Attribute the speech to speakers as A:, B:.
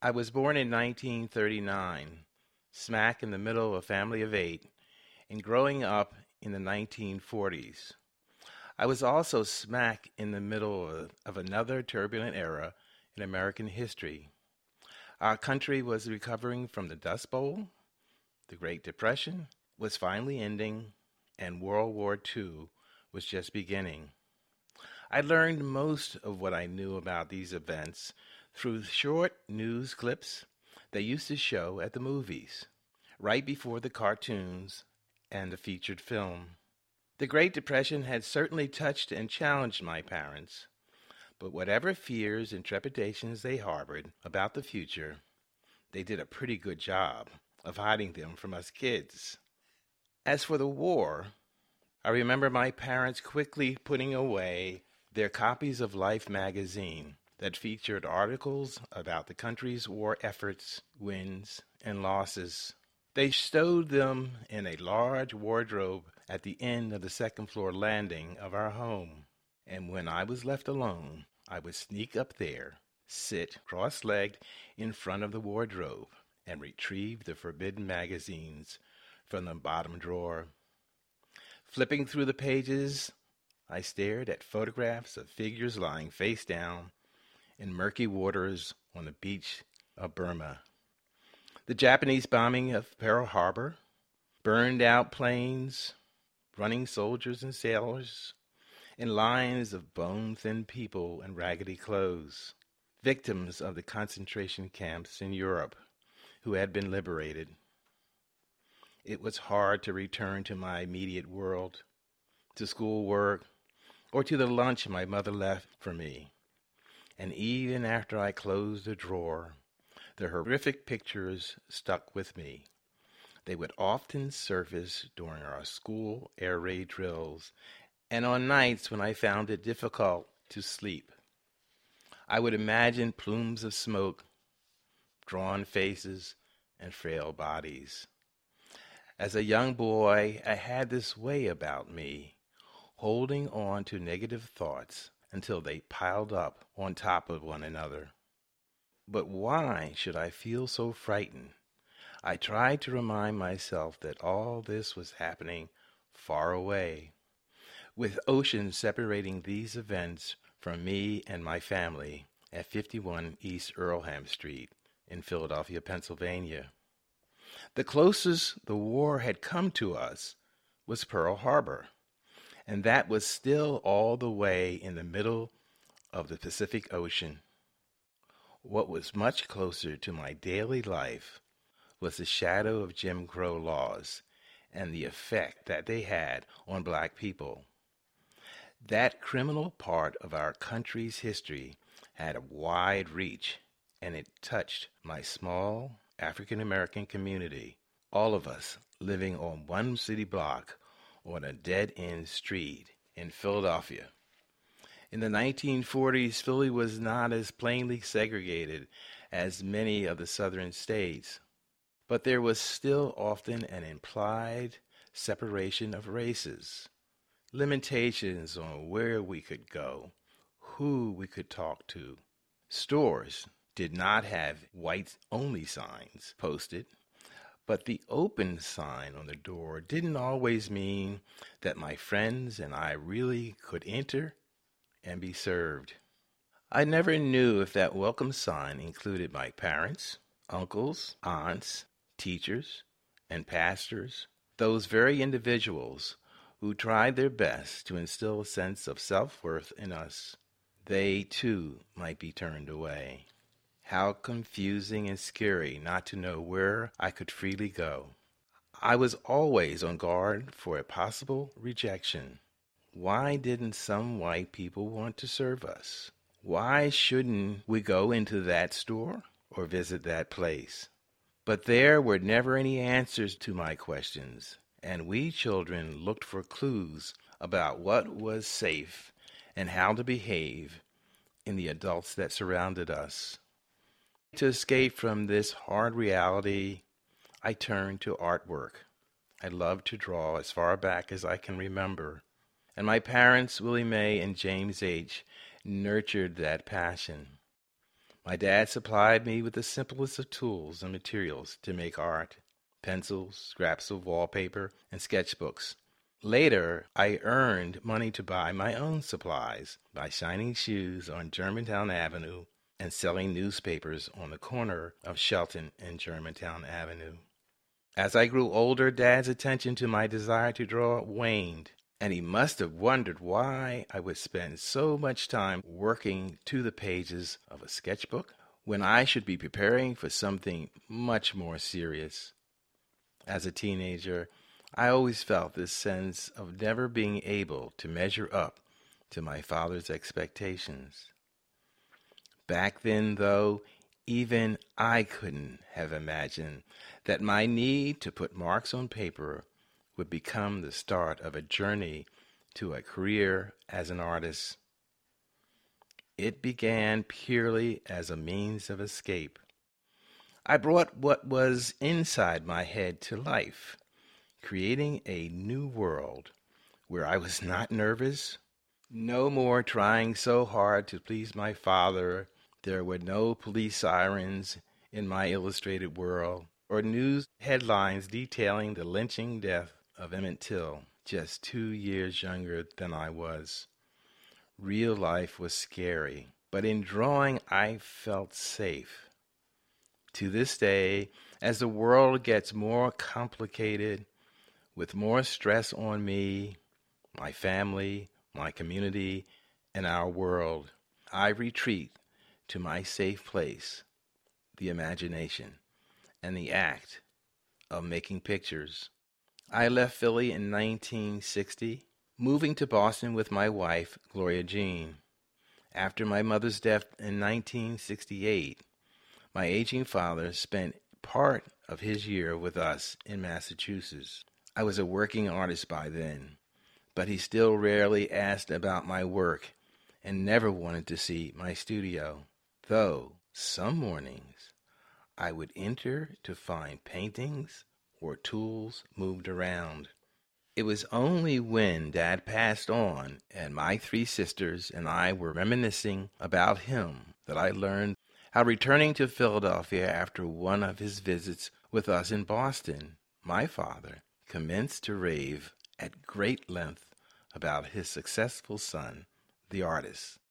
A: I was born in 1939, smack in the middle of a family of eight, and growing up in the 1940s. I was also smack in the middle of another turbulent era in American history. Our country was recovering from the Dust Bowl, the Great Depression was finally ending, and World War II was just beginning. I learned most of what I knew about these events through short news clips they used to show at the movies, right before the cartoons and the featured film. The Great Depression had certainly touched and challenged my parents, but whatever fears and trepidations they harbored about the future, they did a pretty good job of hiding them from us kids. As for the war, I remember my parents quickly putting away their copies of Life magazine that featured articles about the country's war efforts, wins, and losses. They stowed them in a large wardrobe at the end of the second floor landing of our home. And when I was left alone, I would sneak up there, sit cross-legged in front of the wardrobe, and retrieve the forbidden magazines from the bottom drawer. Flipping through the pages, I stared at photographs of figures lying face down in murky waters on the beach of Burma. The Japanese bombing of Pearl Harbor, burned out planes, running soldiers and sailors, and lines of bone-thin people in raggedy clothes, victims of the concentration camps in Europe who had been liberated. It was hard to return to my immediate world, to schoolwork, or to the lunch my mother left for me. And even after I closed the drawer, the horrific pictures stuck with me. They would often surface during our school air raid drills and on nights when I found it difficult to sleep. I would imagine plumes of smoke, drawn faces, and frail bodies. As a young boy, I had this way about me, holding on to negative thoughts until they piled up on top of one another. But why should I feel so frightened? I tried to remind myself that all this was happening far away, with oceans separating these events from me and my family at 51 East Earlham Street in Philadelphia, Pennsylvania. The closest the war had come to us was Pearl Harbor, and that was still all the way in the middle of the Pacific Ocean. What was much closer to my daily life was the shadow of Jim Crow laws and the effect that they had on black people. That criminal part of our country's history had a wide reach, and it touched my small African American community, all of us living on one city block on a dead-end street in Philadelphia. In the 1940s, Philly was not as plainly segregated as many of the southern states, but there was still often an implied separation of races, limitations on where we could go, who we could talk to. Stores did not have whites-only signs posted, but the open sign on the door didn't always mean that my friends and I really could enter and be served. I never knew if that welcome sign included my parents, uncles, aunts, teachers, and pastors, those very individuals who tried their best to instill a sense of self-worth in us. They, too, might be turned away. How confusing and scary not to know where I could freely go. I was always on guard for a possible rejection. Why didn't some white people want to serve us? Why shouldn't we go into that store or visit that place? But there were never any answers to my questions, and we children looked for clues about what was safe and how to behave in the adults that surrounded us. To escape from this hard reality, I turned to artwork. I loved to draw as far back as I can remember, and my parents, Willie Mae and James H., nurtured that passion. My dad supplied me with the simplest of tools and materials to make art: pencils, scraps of wallpaper, and sketchbooks. Later, I earned money to buy my own supplies by shining shoes on Germantown Avenue and selling newspapers on the corner of Shelton and Germantown Avenue. As I grew older, Dad's attention to my desire to draw waned, and he must have wondered why I would spend so much time working to the pages of a sketchbook when I should be preparing for something much more serious. As a teenager, I always felt this sense of never being able to measure up to my father's expectations. Back then, though, even I couldn't have imagined that my need to put marks on paper would become the start of a journey to a career as an artist. It began purely as a means of escape. I brought what was inside my head to life, creating a new world where I was not nervous, no more trying so hard to please my father. There were no police sirens in my illustrated world, or news headlines detailing the lynching death of Emmett Till, just 2 years younger than I was. Real life was scary, but in drawing I felt safe. To this day, as the world gets more complicated, with more stress on me, my family, my community, and our world, I retreat to my safe place, the imagination, and the act of making pictures. I left Philly in 1960, moving to Boston with my wife, Gloria Jean. After my mother's death in 1968, my aging father spent part of his year with us in Massachusetts. I was a working artist by then, but he still rarely asked about my work and never wanted to see my studio, though some mornings I would enter to find paintings or tools moved around. It was only when Dad passed on and my 3 sisters and I were reminiscing about him that I learned how, returning to Philadelphia after one of his visits with us in Boston, my father commenced to rave at great length about his successful son, the artist.